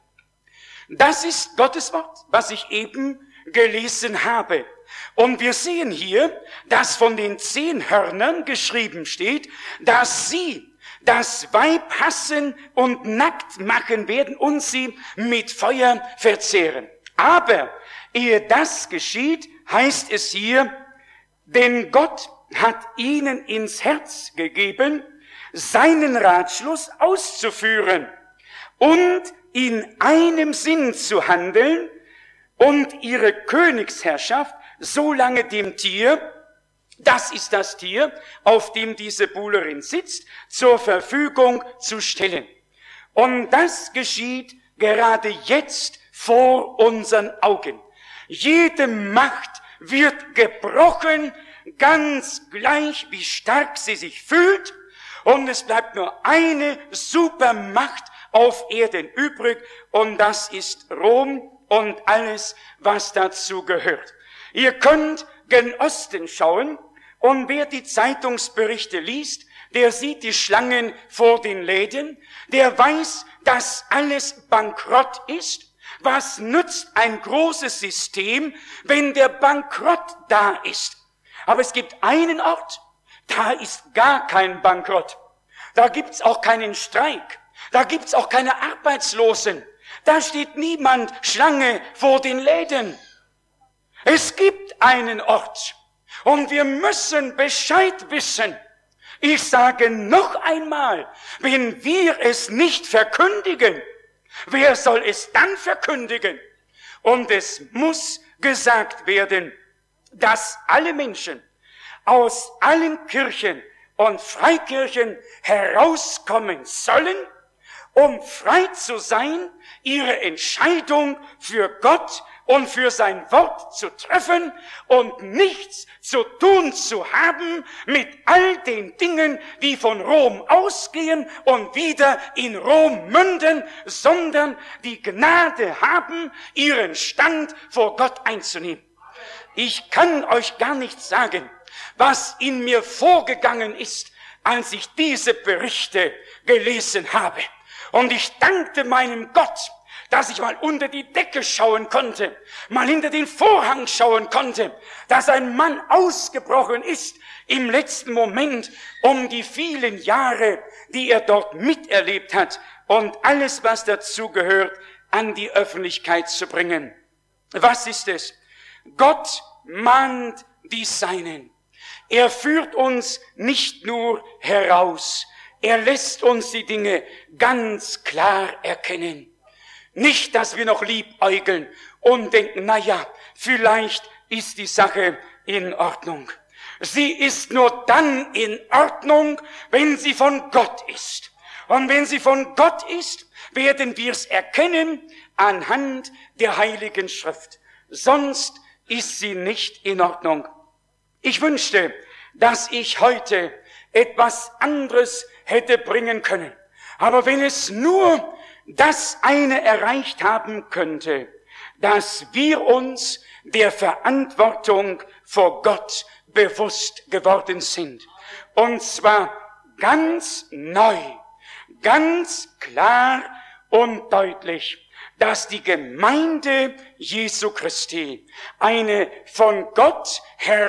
Das ist Gottes Wort, was ich eben gelesen habe. Und wir sehen hier, dass von den zehn Hörnern geschrieben steht, dass sie das Weib hassen und nackt machen werden und sie mit Feuer verzehren. Aber ehe das geschieht, heißt es hier, denn Gott hat ihnen ins Herz gegeben, seinen Ratschluss auszuführen und in einem Sinn zu handeln und ihre Königsherrschaft solange dem Tier, das ist das Tier, auf dem diese Buhlerin sitzt, zur Verfügung zu stellen. Und das geschieht gerade jetzt vor unseren Augen. Jede Macht wird gebrochen, ganz gleich wie stark sie sich fühlt, und es bleibt nur eine Supermacht auf Erden übrig, und das ist Rom und alles, was dazu gehört. Ihr könnt gen Osten schauen, und wer die Zeitungsberichte liest, der sieht die Schlangen vor den Läden, der weiß, dass alles bankrott ist. Was nützt ein großes System, wenn der Bankrott da ist? Aber es gibt einen Ort, da ist gar kein Bankrott. Da gibt's auch keinen Streik. Da gibt's auch keine Arbeitslosen. Da steht niemand Schlange vor den Läden. Es gibt einen Ort. Und wir müssen Bescheid wissen. Ich sage noch einmal, wenn wir es nicht verkündigen, wer soll es dann verkündigen? Und es muss gesagt werden, dass alle Menschen aus allen Kirchen und Freikirchen herauskommen sollen, um frei zu sein, ihre Entscheidung für Gott und für sein Wort zu treffen und nichts zu tun zu haben mit all den Dingen, die von Rom ausgehen und wieder in Rom münden, sondern die Gnade haben, ihren Stand vor Gott einzunehmen. Ich kann euch gar nicht sagen, was in mir vorgegangen ist, als ich diese Berichte gelesen habe. Und ich dankte meinem Gott, dass ich mal unter die Decke schauen konnte, mal hinter den Vorhang schauen konnte, dass ein Mann ausgebrochen ist im letzten Moment, um die vielen Jahre, die er dort miterlebt hat und alles, was dazu gehört, an die Öffentlichkeit zu bringen. Was ist es? Gott mahnt die Seinen. Er führt uns nicht nur heraus, er lässt uns die Dinge ganz klar erkennen. Nicht, dass wir noch liebäugeln und denken, na ja, vielleicht ist die Sache in Ordnung. Sie ist nur dann in Ordnung, wenn sie von Gott ist. Und wenn sie von Gott ist, werden wir es erkennen anhand der Heiligen Schrift. Sonst ist sie nicht in Ordnung. Ich wünschte, dass ich heute etwas anderes hätte bringen können. Aber wenn es nur das eine erreicht haben könnte, dass wir uns der Verantwortung vor Gott bewusst geworden sind. Und zwar ganz neu, ganz klar und deutlich, dass die Gemeinde Jesu Christi eine von Gott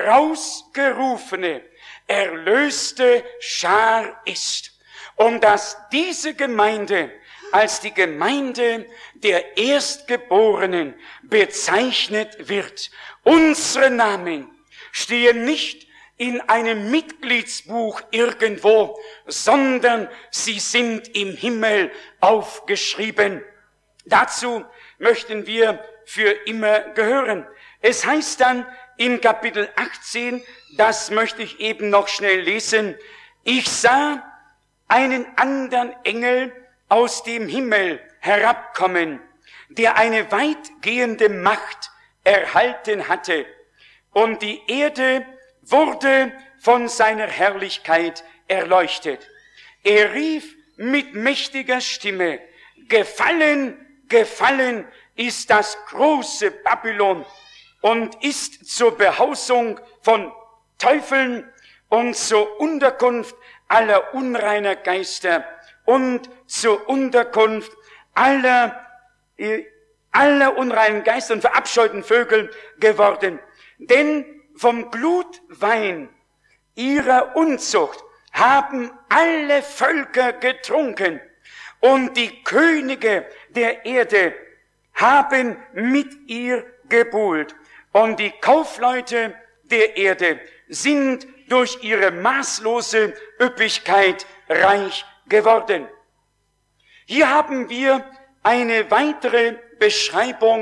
herausgerufene, erlöste Schar ist. Und dass diese Gemeinde als die Gemeinde der Erstgeborenen bezeichnet wird. Unsere Namen stehen nicht in einem Mitgliedsbuch irgendwo, sondern sie sind im Himmel aufgeschrieben. Dazu möchten wir für immer gehören. Es heißt dann in Kapitel achtzehn, das möchte ich eben noch schnell lesen, ich sah einen anderen Engel aus dem Himmel herabkommen, der eine weitgehende Macht erhalten hatte, und die Erde wurde von seiner Herrlichkeit erleuchtet. Er rief mit mächtiger Stimme, gefallen, gefallen ist das große Babylon und ist zur Behausung von Teufeln und zur Unterkunft aller unreiner Geister und zur Unterkunft aller, äh, aller unreinen Geister und verabscheuten Vögel geworden. Denn vom Glutwein ihrer Unzucht haben alle Völker getrunken, und die Könige der Erde haben mit ihr gebuhlt, und die Kaufleute der Erde sind durch ihre maßlose Üppigkeit reich geworden. Hier haben wir eine weitere Beschreibung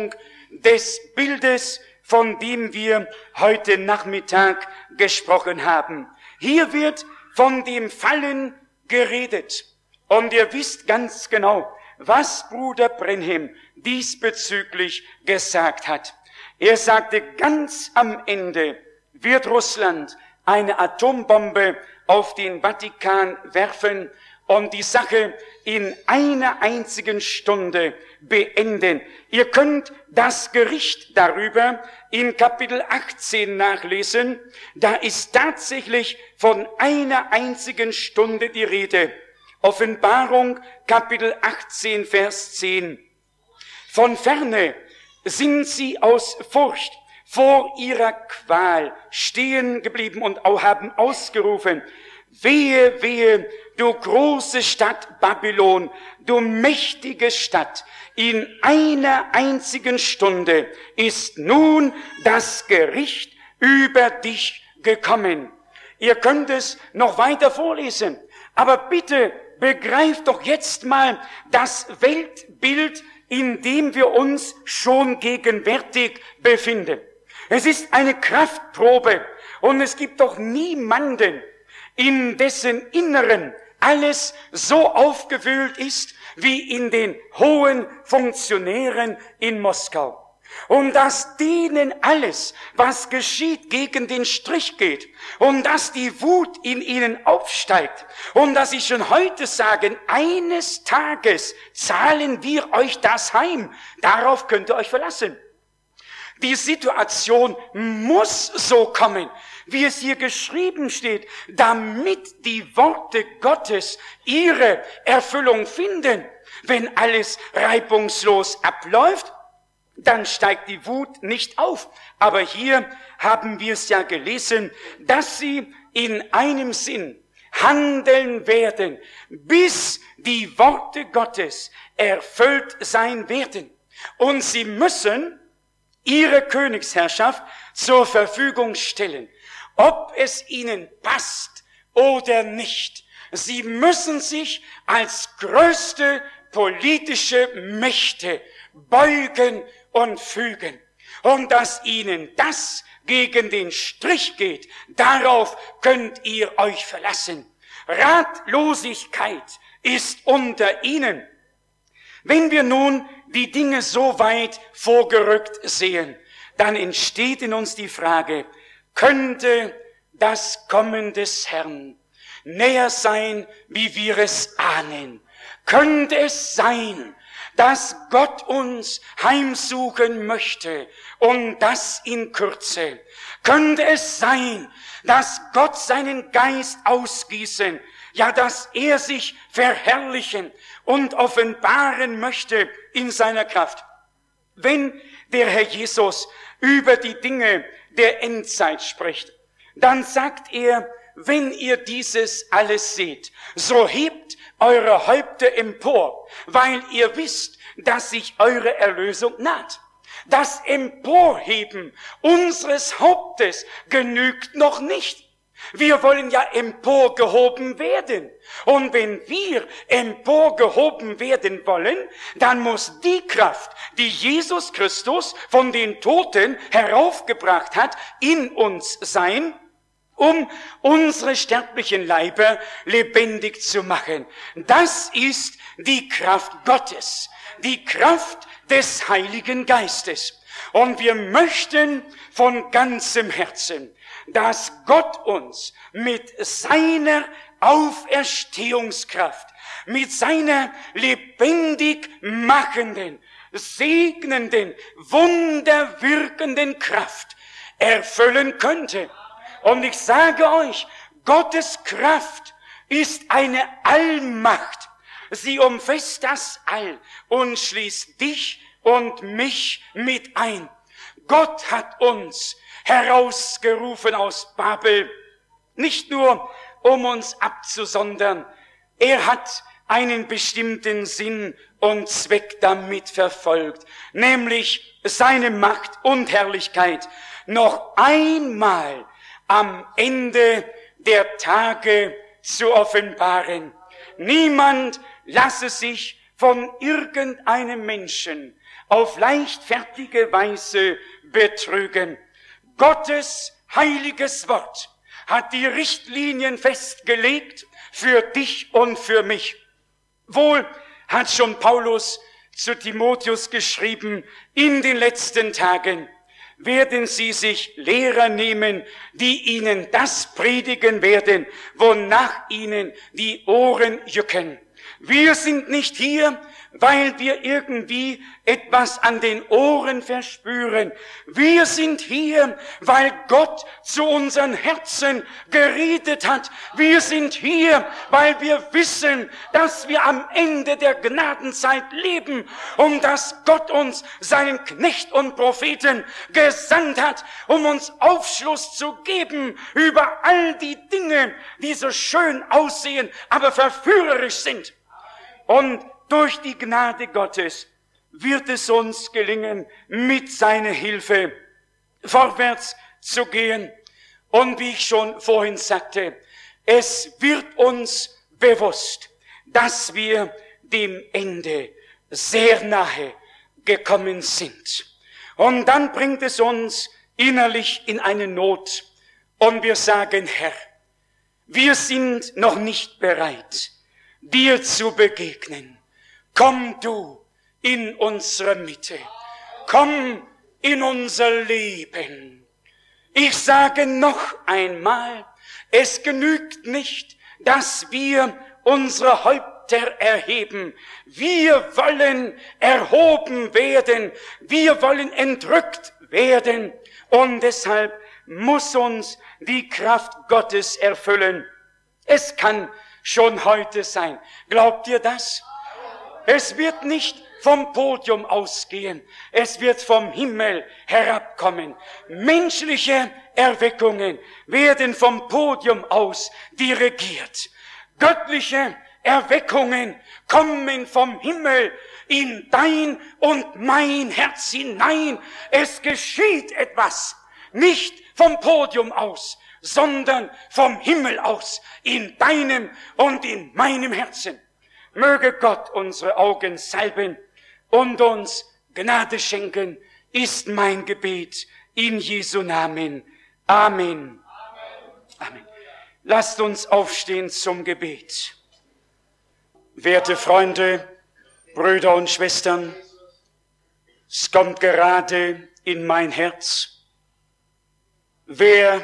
des Bildes, von dem wir heute Nachmittag gesprochen haben. Hier wird von dem Fallen geredet. Und ihr wisst ganz genau, was Bruder Branham diesbezüglich gesagt hat. Er sagte, ganz am Ende wird Russland eine Atombombe auf den Vatikan werfen und die Sache in einer einzigen Stunde beenden. Ihr könnt das Gericht darüber in Kapitel achtzehn nachlesen. Da ist tatsächlich von einer einzigen Stunde die Rede. Offenbarung, Kapitel achtzehn, Vers zehn. Von ferne sind sie aus Furcht vor ihrer Qual stehen geblieben und auch haben ausgerufen, wehe, wehe, du große Stadt Babylon, du mächtige Stadt, in einer einzigen Stunde ist nun das Gericht über dich gekommen. Ihr könnt es noch weiter vorlesen, aber bitte begreift doch jetzt mal das Weltbild, in dem wir uns schon gegenwärtig befinden. Es ist eine Kraftprobe und es gibt doch niemanden, in dessen Inneren alles so aufgewühlt ist, wie in den hohen Funktionären in Moskau. Und dass denen alles, was geschieht, gegen den Strich geht. Und dass die Wut in ihnen aufsteigt. Und dass sie schon heute sagen, eines Tages zahlen wir euch das heim. Darauf könnt ihr euch verlassen. Die Situation muss so kommen, wie es hier geschrieben steht, damit die Worte Gottes ihre Erfüllung finden. Wenn alles reibungslos abläuft, dann steigt die Wut nicht auf. Aber hier haben wir es ja gelesen, dass sie in einem Sinn handeln werden, bis die Worte Gottes erfüllt sein werden. Und sie müssen ihre Königsherrschaft zur Verfügung stellen, ob es ihnen passt oder nicht. Sie müssen sich als größte politische Mächte beugen und fügen. Und dass ihnen das gegen den Strich geht, darauf könnt ihr euch verlassen. Ratlosigkeit ist unter ihnen. Wenn wir nun die Dinge so weit vorgerückt sehen, dann entsteht in uns die Frage, könnte das Kommen des Herrn näher sein, wie wir es ahnen? Könnte es sein, dass Gott uns heimsuchen möchte und das in Kürze? Könnte es sein, dass Gott seinen Geist ausgießen, ja, dass er sich verherrlichen und offenbaren möchte in seiner Kraft? Wenn der Herr Jesus über die Dinge der Endzeit spricht, dann sagt er, wenn ihr dieses alles seht, so hebt eure Häupter empor, weil ihr wisst, dass sich eure Erlösung naht. Das Emporheben unseres Hauptes genügt noch nicht. Wir wollen ja emporgehoben werden. Und wenn wir emporgehoben werden wollen, dann muss die Kraft, die Jesus Christus von den Toten heraufgebracht hat, in uns sein, um unsere sterblichen Leiber lebendig zu machen. Das ist die Kraft Gottes, die Kraft des Heiligen Geistes. Und wir möchten von ganzem Herzen, dass Gott uns mit seiner Auferstehungskraft, mit seiner lebendig machenden, segnenden, wunderwirkenden Kraft erfüllen könnte. Und ich sage euch, Gottes Kraft ist eine Allmacht. Sie umfasst das All und schließt dich und mich mit ein. Gott hat uns herausgerufen aus Babel, nicht nur um uns abzusondern. Er hat einen bestimmten Sinn und Zweck damit verfolgt, nämlich seine Macht und Herrlichkeit noch einmal am Ende der Tage zu offenbaren. Niemand lasse sich von irgendeinem Menschen auf leichtfertige Weise betrügen. Gottes heiliges Wort hat die Richtlinien festgelegt für dich und für mich. Wohl hat schon Paulus zu Timotheus geschrieben, in den letzten Tagen werden sie sich Lehrer nehmen, die ihnen das predigen werden, wonach ihnen die Ohren jucken. Wir sind nicht hier, weil wir irgendwie etwas an den Ohren verspüren. Wir sind hier, weil Gott zu unseren Herzen geredet hat. Wir sind hier, weil wir wissen, dass wir am Ende der Gnadenzeit leben und dass Gott uns seinen Knecht und Propheten gesandt hat, um uns Aufschluss zu geben über all die Dinge, die so schön aussehen, aber verführerisch sind. Und durch die Gnade Gottes wird es uns gelingen, mit seiner Hilfe vorwärts zu gehen. Und wie ich schon vorhin sagte, es wird uns bewusst, dass wir dem Ende sehr nahe gekommen sind. Und dann bringt es uns innerlich in eine Not. Und wir sagen, Herr, wir sind noch nicht bereit, dir zu begegnen. Komm du in unsere Mitte. Komm in unser Leben. Ich sage noch einmal, es genügt nicht, dass wir unsere Häupter erheben. Wir wollen erhoben werden. Wir wollen entrückt werden. Und deshalb muss uns die Kraft Gottes erfüllen. Es kann schon heute sein. Glaubt ihr das? Es wird nicht vom Podium ausgehen. Es wird vom Himmel herabkommen. Menschliche Erweckungen werden vom Podium aus dirigiert. Göttliche Erweckungen kommen vom Himmel in dein und mein Herz hinein. Es geschieht etwas. Nicht vom Podium aus, sondern vom Himmel aus, in deinem und in meinem Herzen. Möge Gott unsere Augen salben und uns Gnade schenken, ist mein Gebet in Jesu Namen. Amen. Amen. Lasst uns aufstehen zum Gebet. Werte Freunde, Brüder und Schwestern, es kommt gerade in mein Herz, wer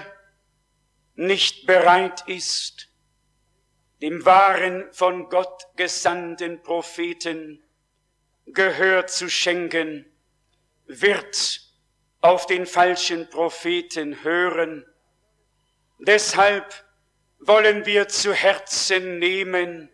nicht bereit ist, dem wahren von Gott gesandten Propheten Gehör zu schenken, wird auf den falschen Propheten hören. Deshalb wollen wir zu Herzen nehmen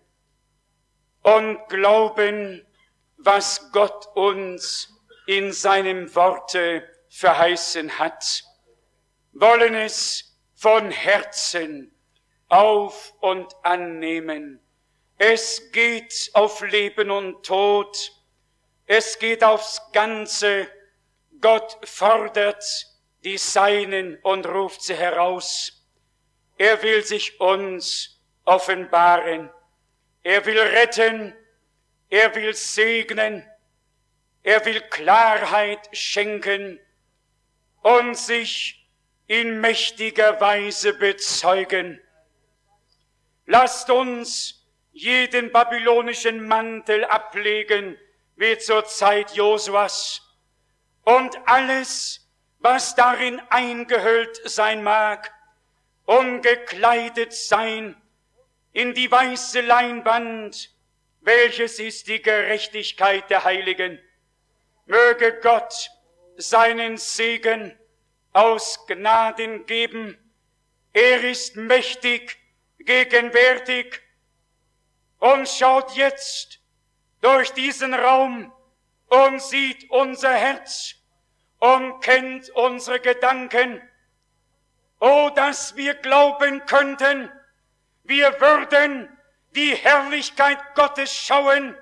und glauben, was Gott uns in seinem Worte verheißen hat, wollen es von Herzen auf und annehmen. Es geht auf Leben und Tod. Es geht aufs Ganze. Gott fordert die Seinen und ruft sie heraus. Er will sich uns offenbaren. Er will retten. Er will segnen. Er will Klarheit schenken und sich in mächtiger Weise bezeugen. Lasst uns jeden babylonischen Mantel ablegen, wie zur Zeit Josuas, und alles, was darin eingehüllt sein mag, umgekleidet sein in die weiße Leinwand, welches ist die Gerechtigkeit der Heiligen. Möge Gott seinen Segen aus Gnaden geben. Er ist mächtig, gegenwärtig und schaut jetzt durch diesen Raum und sieht unser Herz und kennt unsere Gedanken. Oh, dass wir glauben könnten, wir würden die Herrlichkeit Gottes schauen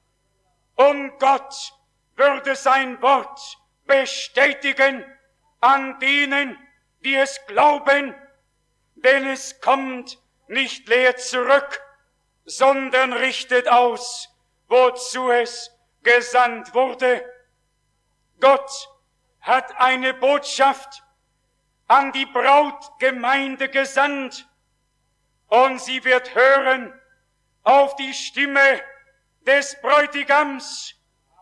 und Gott würde sein Wort bestätigen an denen, die es glauben, denn es kommt nicht leer zurück, sondern richtet aus, wozu es gesandt wurde. Gott hat eine Botschaft an die Brautgemeinde gesandt, und sie wird hören auf die Stimme des Bräutigams.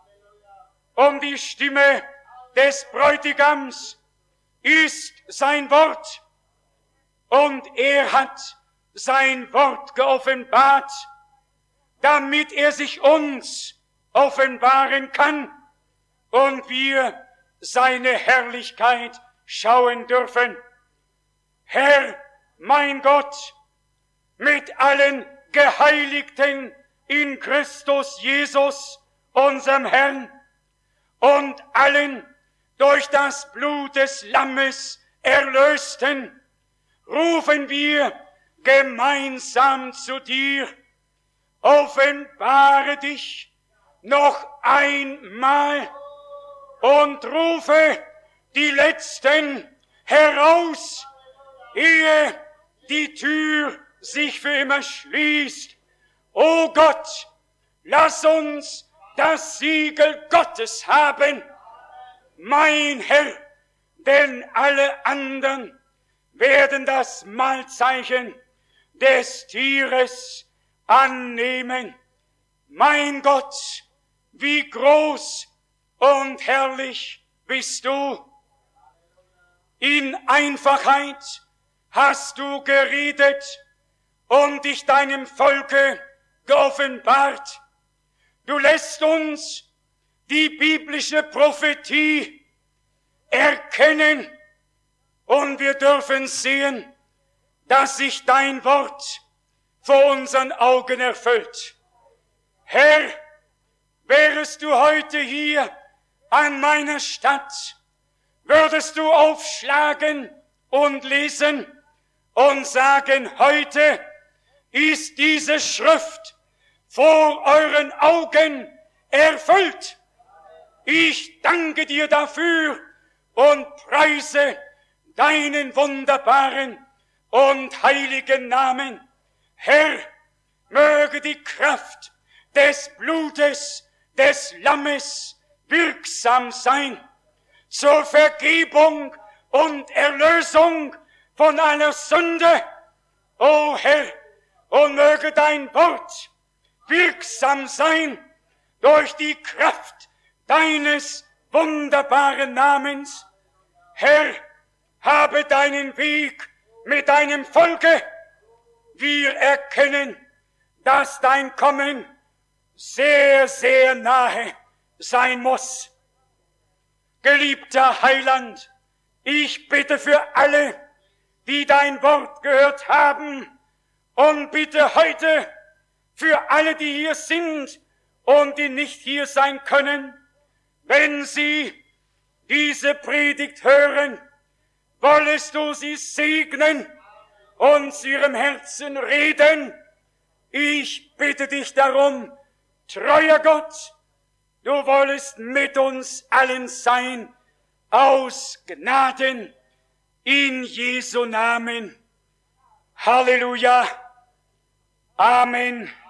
Um die Stimme des Bräutigams ist sein Wort, und er hat sein Wort geoffenbart, damit er sich uns offenbaren kann und wir seine Herrlichkeit schauen dürfen. Herr, mein Gott, mit allen Geheiligten in Christus Jesus, unserem Herrn, und allen durch das Blut des Lammes Erlösten, rufen wir gemeinsam zu dir: Offenbare dich noch einmal und rufe die Letzten heraus, ehe die Tür sich für immer schließt. O Gott, lass uns das Siegel Gottes haben, mein Herr, denn alle anderen werden das Malzeichen des Tieres annehmen. Mein Gott, wie groß und herrlich bist du! In Einfachheit hast du geredet und dich deinem Volke geoffenbart. Du lässt uns die biblische Prophetie erkennen, und wir dürfen sehen, dass sich dein Wort vor unseren Augen erfüllt. Herr, wärest du heute hier an meiner Stadt, würdest du aufschlagen und lesen und sagen: Heute ist diese Schrift vor euren Augen erfüllt. Ich danke dir dafür und preise deinen wunderbaren und heiligen Namen. Herr, möge die Kraft des Blutes des Lammes wirksam sein zur Vergebung und Erlösung von aller Sünde. O Herr, und möge dein Wort wirksam sein durch die Kraft deines wunderbaren Namens. Herr, habe deinen Weg mit deinem Volke. Wir erkennen, dass dein Kommen sehr, sehr nahe sein muss. Geliebter Heiland, ich bitte für alle, die dein Wort gehört haben, und bitte heute für alle, die hier sind und die nicht hier sein können, wenn sie diese Predigt hören, wollest du sie segnen und zu ihrem Herzen reden. Ich bitte dich darum, treuer Gott, du wollest mit uns allen sein, aus Gnaden, in Jesu Namen. Halleluja. Amen.